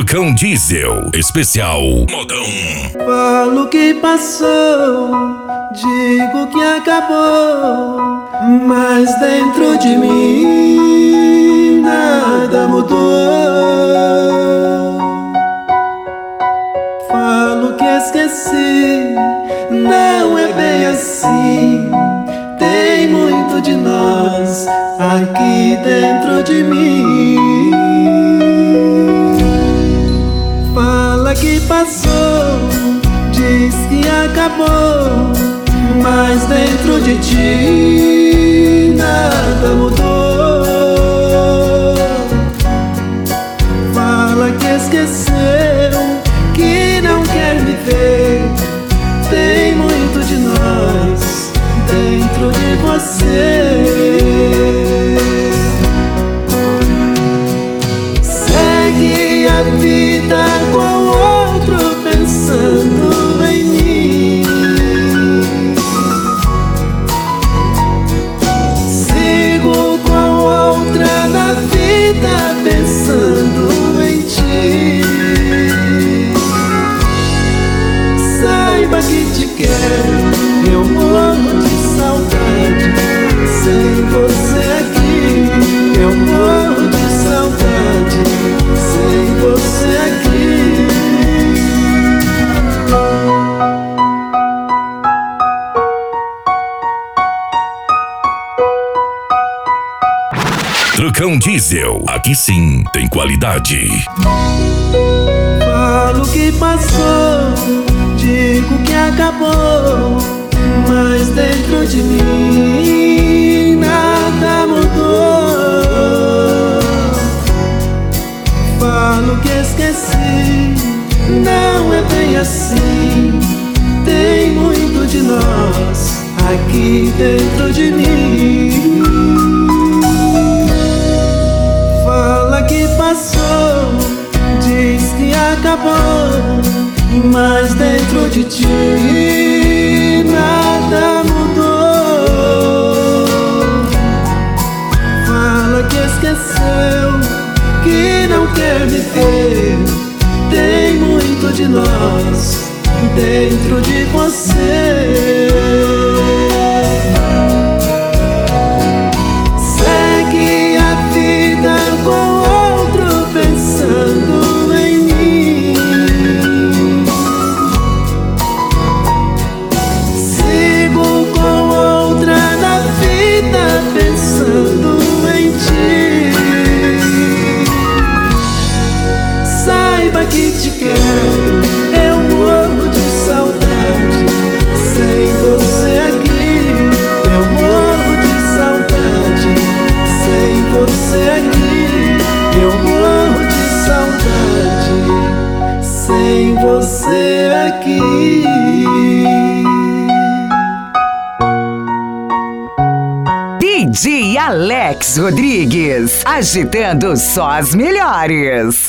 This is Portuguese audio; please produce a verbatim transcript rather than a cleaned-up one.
Trucão Diesel, especial modão. Falo que passou, digo que acabou, mas dentro de mim nada mudou. Falo que esqueci, não é bem assim. Tem muito de nós aqui dentro de mim. Fala que passou, diz que acabou, mas dentro de ti nada mudou. Fala que esqueceu, que não quer me ver. Tem muito de nós dentro de você. Segue a vida com outro pensando em mim. Sigo com outra na vida pensando em ti. Saiba que te quero, eu morro de saudade. Sem você aqui, eu morro de saudade. Sem você aqui. Trucão Diesel, aqui sim tem qualidade. Falo que passou, digo que acabou, mas dentro de mim nada mudou. Falo que esqueci, não é bem assim. Tem muito de nós aqui dentro de mim. Fala que passou, diz que acabou, mas dentro de ti nada mudou. Fala que esqueceu, que não quer me ver. Tem muito de nós dentro de você. Segue a vida com outro pensando em mim. Sigo com outra na vida pensando em ti. Saiba que te quero, eu morro de saudade. Sem você aqui, eu morro de saudade. Sem você aqui, eu morro de saudade. Sem você aqui. D J Alex Rodrigues, agitando só as melhores.